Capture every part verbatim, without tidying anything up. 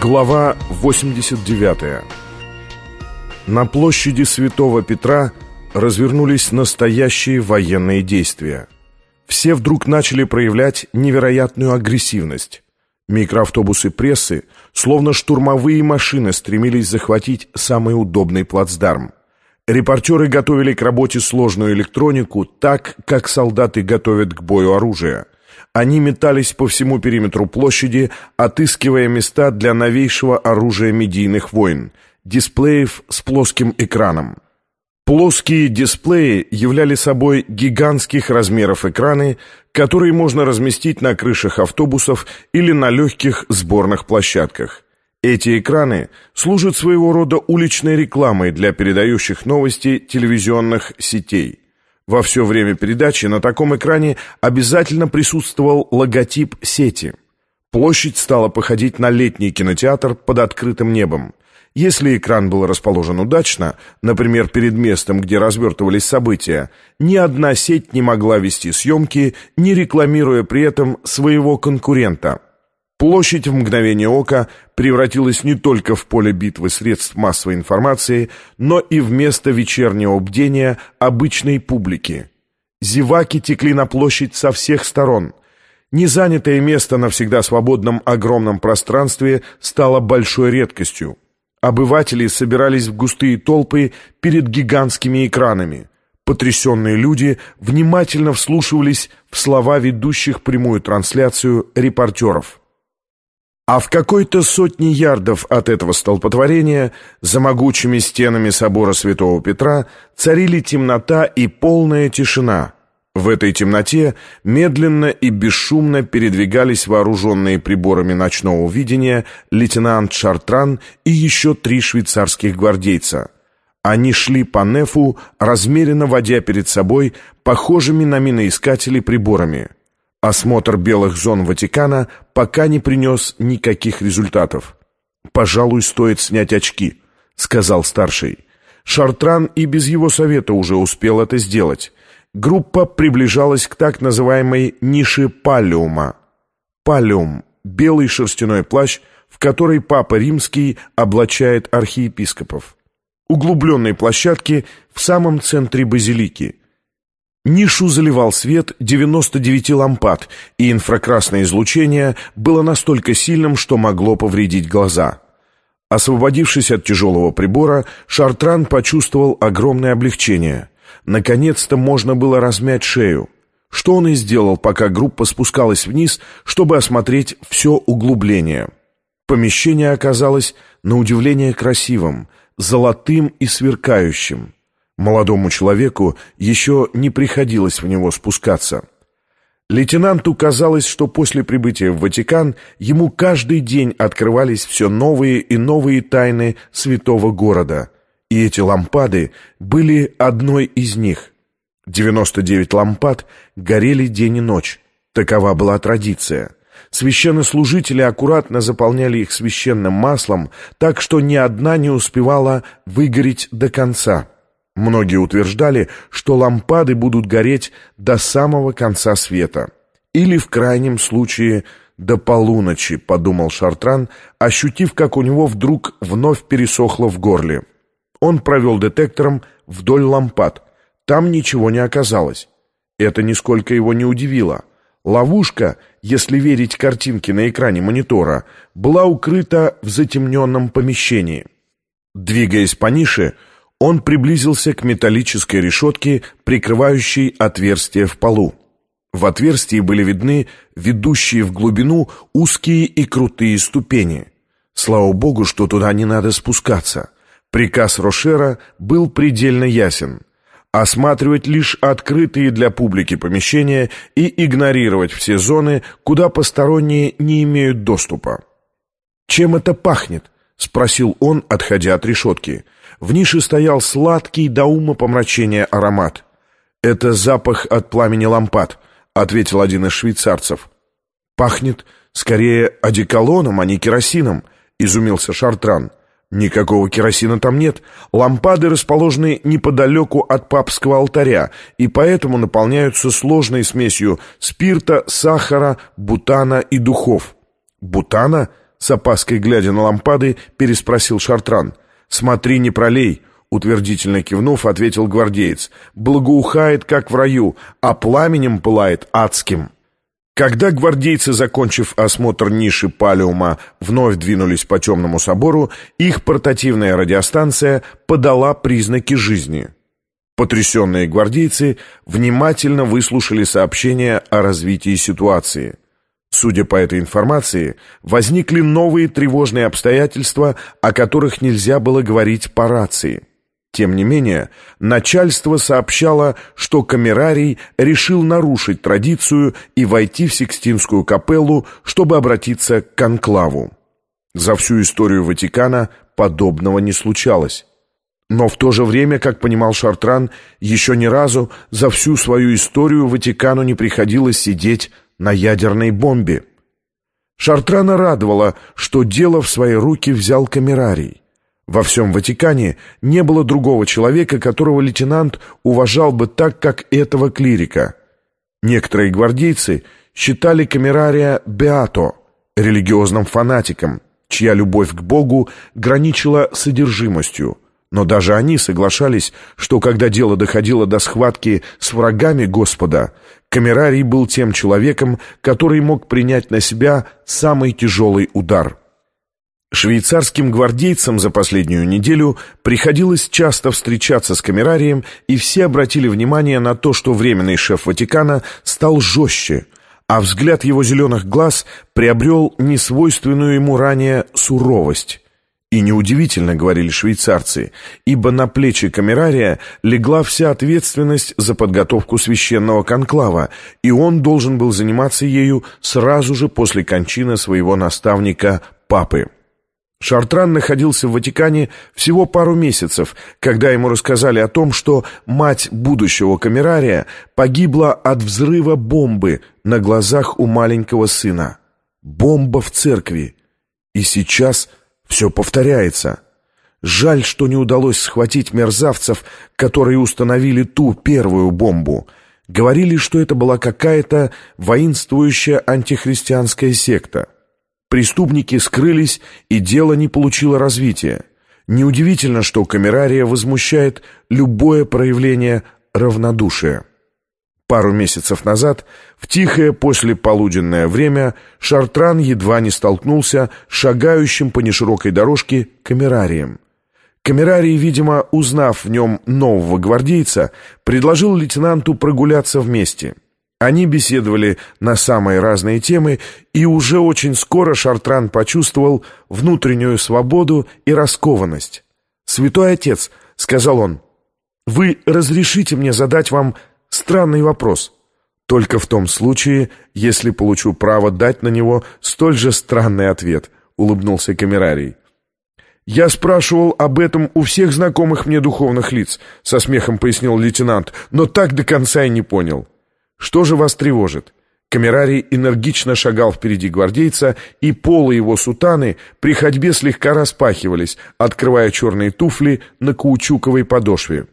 Глава восемьдесят девятая. На площади Святого Петра развернулись настоящие военные действия. Все вдруг начали проявлять невероятную агрессивность. Микроавтобусы прессы, словно штурмовые машины, стремились захватить самый удобный плацдарм. Репортеры готовили к работе сложную электронику так, как солдаты готовят к бою оружие. Они метались по всему периметру площади, отыскивая места для новейшего оружия медийных войн – дисплеев с плоским экраном. Плоские дисплеи являли собой гигантских размеров экраны, которые можно разместить на крышах автобусов или на легких сборных площадках. Эти экраны служат своего рода уличной рекламой для передающих новости телевизионных сетей. Во все время передачи на таком экране обязательно присутствовал логотип сети. Площадь стала походить на летний кинотеатр под открытым небом. Если экран был расположен удачно, например, перед местом, где развертывались события, ни одна сеть не могла вести съемки, не рекламируя при этом своего конкурента. Площадь в мгновение ока превратилась не только в поле битвы средств массовой информации, но и в место вечернего бдения обычной публики. Зеваки текли на площадь со всех сторон. Незанятое место на всегда свободном огромном пространстве стало большой редкостью. Обыватели собирались в густые толпы перед гигантскими экранами. Потрясенные люди внимательно вслушивались в слова ведущих прямую трансляцию репортеров. А в какой-то сотне ярдов от этого столпотворения, за могучими стенами собора Святого Петра, царили темнота и полная тишина. В этой темноте медленно и бесшумно передвигались вооруженные приборами ночного видения лейтенант Шартран и еще три швейцарских гвардейца. Они шли по нефу, размеренно водя перед собой похожими на миноискатели приборами. Осмотр белых зон Ватикана пока не принес никаких результатов. «Пожалуй, стоит снять очки», — сказал старший. Шартран и без его совета уже успел это сделать. Группа приближалась к так называемой нише паллиума. Паллиум — белый шерстяной плащ, в который Папа Римский облачает архиепископов. Углубленной площадки в самом центре базилики. Нишу заливал свет девяноста девяти лампад, и инфракрасное излучение было настолько сильным, что могло повредить глаза. Освободившись от тяжелого прибора, Шартран почувствовал огромное облегчение. Наконец-то можно было размять шею. Что он и сделал, пока группа спускалась вниз, чтобы осмотреть все углубление. Помещение оказалось на удивление красивым, золотым и сверкающим. Молодому человеку еще не приходилось в него спускаться. Лейтенанту казалось, что после прибытия в Ватикан ему каждый день открывались все новые и новые тайны святого города. И эти лампады были одной из них. девяносто девять лампад горели день и ночь. Такова была традиция. Священнослужители аккуратно заполняли их священным маслом, так что ни одна не успевала выгореть до конца. Многие утверждали, что лампады будут гореть до самого конца света. Или, в крайнем случае, до полуночи, подумал Шартран, ощутив, как у него вдруг вновь пересохло в горле. Он провел детектором вдоль лампад. Там ничего не оказалось. Это нисколько его не удивило. Ловушка, если верить картинке на экране монитора, была укрыта в затемненном помещении. Двигаясь по нише, он приблизился к металлической решетке, прикрывающей отверстие в полу. В отверстии были видны ведущие в глубину узкие и крутые ступени. Слава богу, что туда не надо спускаться. Приказ Рошера был предельно ясен: осматривать лишь открытые для публики помещения и игнорировать все зоны, куда посторонние не имеют доступа. «Чем это пахнет?» — спросил он, отходя от решетки. В нише стоял сладкий до умопомрачения аромат. «Это запах от пламени лампад», — ответил один из швейцарцев. «Пахнет скорее одеколоном, а не керосином», — изумился Шартран. «Никакого керосина там нет. Лампады расположены неподалеку от папского алтаря и поэтому наполняются сложной смесью спирта, сахара, бутана и духов». «Бутана?» с опаской глядя на лампады, переспросил Шартран. «Смотри, не пролей», — утвердительно кивнув, ответил гвардеец. «Благоухает, как в раю, а пламенем пылает адским». Когда гвардейцы, закончив осмотр ниши палиума, вновь двинулись по темному собору, их портативная радиостанция подала признаки жизни. Потрясенные гвардейцы внимательно выслушали сообщение о развитии ситуации. Судя по этой информации, возникли новые тревожные обстоятельства, о которых нельзя было говорить по рации. Тем не менее, начальство сообщало, что камерарий решил нарушить традицию и войти в Сикстинскую капеллу, чтобы обратиться к конклаву. За всю историю Ватикана подобного не случалось. Но в то же время, как понимал Шартран, еще ни разу за всю свою историю Ватикану не приходилось сидеть на ядерной бомбе. Шартрана радовало, что дело в свои руки взял камерарий. Во всем Ватикане не было другого человека, которого лейтенант уважал бы так, как этого клирика. Некоторые гвардейцы считали камерария беато, религиозным фанатиком, чья любовь к Богу граничила с одержимостью. Но даже они соглашались, что когда дело доходило до схватки с врагами Господа, камерарий был тем человеком, который мог принять на себя самый тяжелый удар. Швейцарским гвардейцам за последнюю неделю приходилось часто встречаться с камерарием, и все обратили внимание на то, что временный шеф Ватикана стал жестче, а взгляд его зеленых глаз приобрел несвойственную ему ранее суровость. И неудивительно, говорили швейцарцы, ибо на плечи камерария легла вся ответственность за подготовку священного конклава, и он должен был заниматься ею сразу же после кончины своего наставника папы. Шартран находился в Ватикане всего пару месяцев, когда ему рассказали о том, что мать будущего камерария погибла от взрыва бомбы на глазах у маленького сына. Бомба в церкви. И сейчас все повторяется. Жаль, что не удалось схватить мерзавцев, которые установили ту первую бомбу. Говорили, что это была какая-то воинствующая антихристианская секта. Преступники скрылись, и дело не получило развития. Неудивительно, что камерария возмущает любое проявление равнодушия. Пару месяцев назад, в тихое послеполуденное время, Шартран едва не столкнулся с шагающим по неширокой дорожке камерарием. Камерарий, видимо, узнав в нем нового гвардейца, предложил лейтенанту прогуляться вместе. Они беседовали на самые разные темы, и уже очень скоро Шартран почувствовал внутреннюю свободу и раскованность. «Святой отец», — сказал он, — «вы разрешите мне задать вам странный вопрос? Только в том случае, если получу право дать на него столь же странный ответ», — улыбнулся камерарий. «Я спрашивал об этом у всех знакомых мне духовных лиц», — со смехом пояснил лейтенант, «но так до конца и не понял». «Что же вас тревожит?» Камерарий энергично шагал впереди гвардейца, и полы его сутаны при ходьбе слегка распахивались, открывая черные туфли на каучуковой подошве.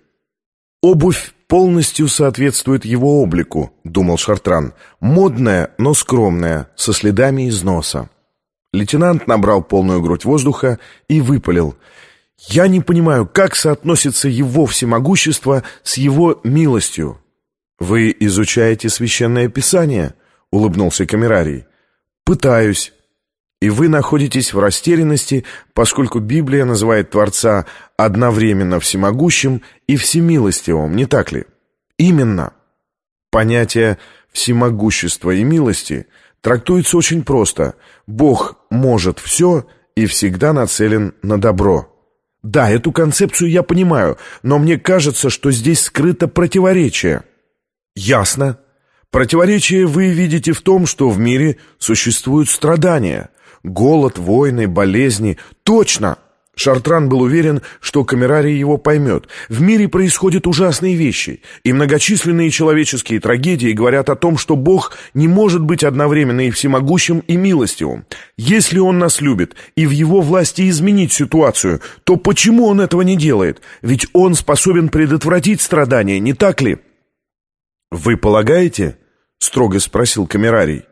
«Обувь полностью соответствует его облику», — думал Шартран. «Модная, но скромная, со следами износа». Лейтенант набрал полную грудь воздуха и выпалил: «Я не понимаю, как соотносится его всемогущество с его милостью». «Вы изучаете Священное Писание?» — улыбнулся камерарий. «Пытаюсь». «И вы находитесь в растерянности, поскольку Библия называет Творца одновременно всемогущим и всемилостивым, не так ли?» «Именно». Понятие всемогущества и милости трактуется очень просто. Бог может все и всегда нацелен на добро. Да, эту концепцию я понимаю, но мне кажется, что здесь скрыто противоречие. Ясно. Противоречие вы видите в том, что в мире существуют страдания. Голод, войны, болезни. Точно! Шартран был уверен, что камерарий его поймет. В мире происходят ужасные вещи, и многочисленные человеческие трагедии говорят о том, что Бог не может быть одновременно и всемогущим, и милостивым. Если Он нас любит, и в Его власти изменить ситуацию, то почему Он этого не делает? Ведь Он способен предотвратить страдания, не так ли? «Вы полагаете?» — строго спросил камерарий,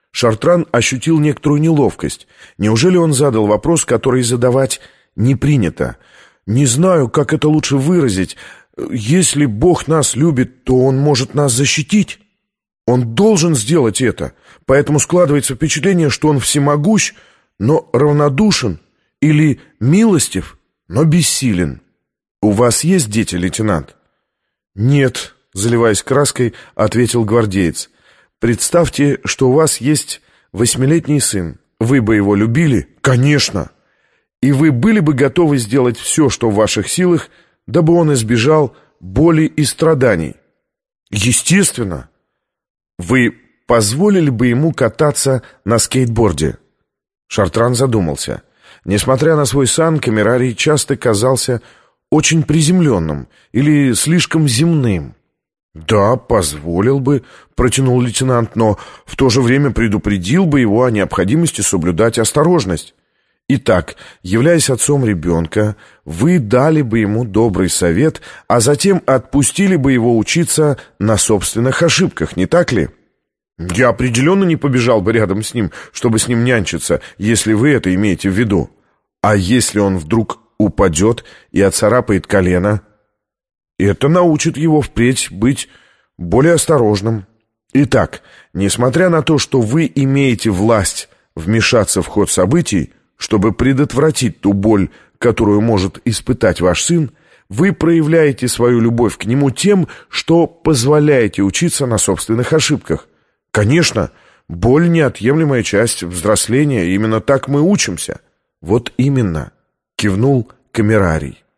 Шартран ощутил некоторую неловкость. Неужели он задал вопрос, который задавать не принято? «Не знаю, как это лучше выразить. Если Бог нас любит, то Он может нас защитить. Он должен сделать это. Поэтому складывается впечатление, что Он всемогущ, но равнодушен, или милостив, но бессилен. У вас есть дети, лейтенант?» «Нет», — заливаясь краской, ответил гвардеец. «Представьте, что у вас есть восьмилетний сын. Вы бы его любили?» «Конечно!» «И вы были бы готовы сделать все, что в ваших силах, дабы он избежал боли и страданий?» «Естественно!» «Вы позволили бы ему кататься на скейтборде?» Шартран задумался. Несмотря на свой сан, Камерарий часто казался очень приземленным или слишком земным. «Да, позволил бы», — протянул лейтенант, «но в то же время предупредил бы его о необходимости соблюдать осторожность. Итак, являясь отцом ребенка, вы дали бы ему добрый совет, а затем отпустили бы его учиться на собственных ошибках, не так ли?» «Я определенно не побежал бы рядом с ним, чтобы с ним нянчиться, если вы это имеете в виду. А если он вдруг упадет и оцарапает колено?» «Это научит его впредь быть более осторожным. Итак, несмотря на то, что вы имеете власть вмешаться в ход событий, чтобы предотвратить ту боль, которую может испытать ваш сын, вы проявляете свою любовь к нему тем, что позволяете учиться на собственных ошибках. Конечно, боль — неотъемлемая часть взросления, именно так мы учимся». «Вот именно», — кивнул Камерарий.